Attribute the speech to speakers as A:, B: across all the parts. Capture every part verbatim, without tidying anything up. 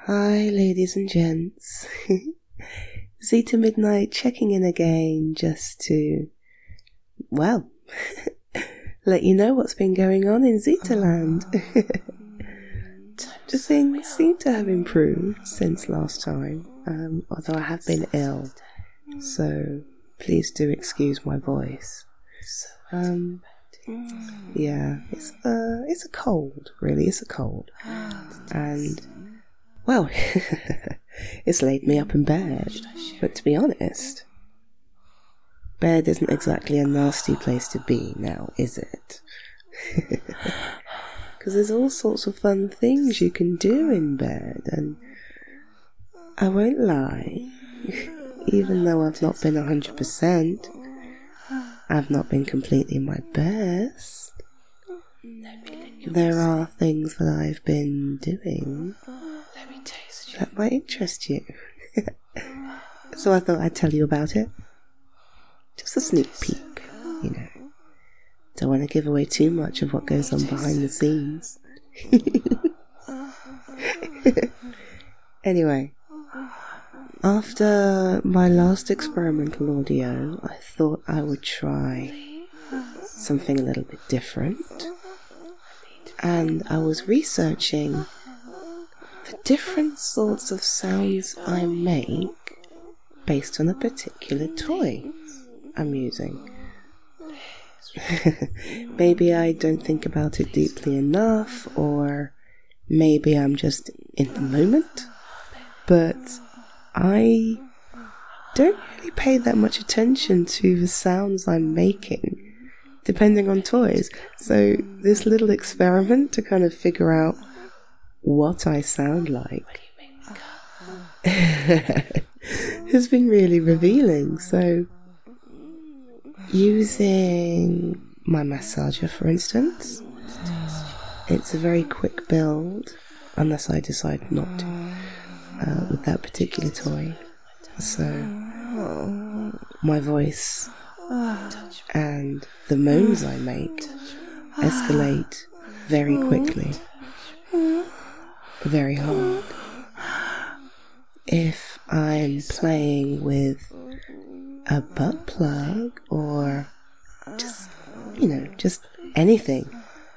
A: Hi, ladies and gents. Zeta Midnight checking in again just to, well, let you know what's been going on in Zeta Land. The things seem to have improved since last time, um, although I have been ill, so please do excuse my voice. Um, yeah, it's uh, it's a cold, really, it's a cold, and well, it's laid me up in bed, but to be honest, bed isn't exactly a nasty place to be now, is it? Because there's all sorts of fun things you can do in bed, and I won't lie, even though I've not been one hundred percent, I've not been completely my best, there are things that I've been doing that might interest you. So I thought I'd tell you about it. Just a sneak peek, you know. Don't want to give away too much of what goes on behind the scenes. Anyway, after my last experimental audio, I thought I would try something a little bit different. And I was researching the different sorts of sounds I make based on a particular toy I'm using. Maybe I don't think about it deeply enough, or maybe I'm just in the moment, but I don't really pay that much attention to the sounds I'm making, depending on toys. So this little experiment to kind of figure out what I sound like has been really revealing. So using my massager, for instance, it's a very quick build, unless I decide not to, uh, with that particular toy. So my voice and the moans I make escalate very quickly, very hard. If I'm playing with a butt plug or just, you know, just anything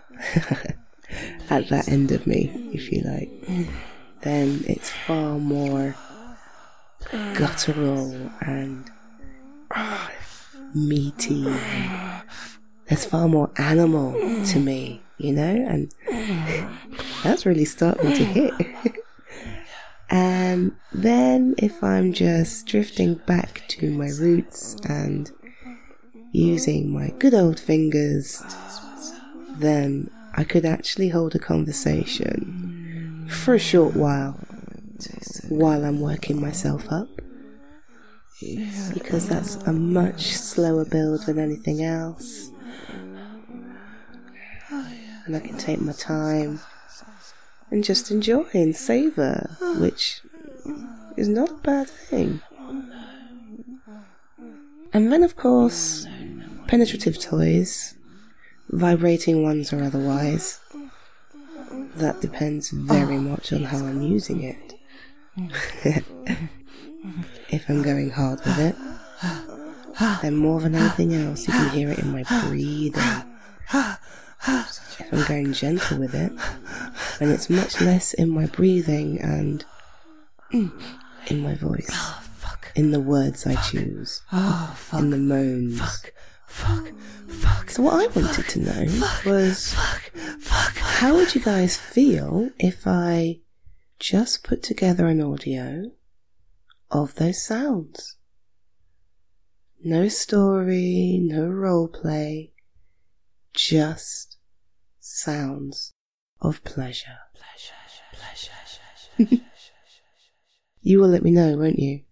A: at that end of me, if you like, then it's far more guttural and meaty. There's far more animal to me, you know, and that's really starting to hit. And then if I'm just drifting back to my roots and using my good old fingers, then I could actually hold a conversation for a short while while I'm working myself up, because that's a much slower build than anything else, and I can take my time and just enjoy and savour, which is not a bad thing. And then, of course, penetrative toys, vibrating ones or otherwise. That depends very much on how I'm using it. If I'm going hard with it, then more than anything else, you can hear it in my breathing. If I'm going gentle with it, then it's much less in my breathing and in my voice, oh, fuck. In the words I choose, oh, fuck. In the moans. Fuck. Fuck. Fuck. So what I wanted fuck. to know fuck. was, fuck. Fuck. how would you guys feel if I just put together an audio of those sounds? No story, no role play, just sounds of pleasure. Pleasure, pleasure, pleasure. You will let me know, won't you?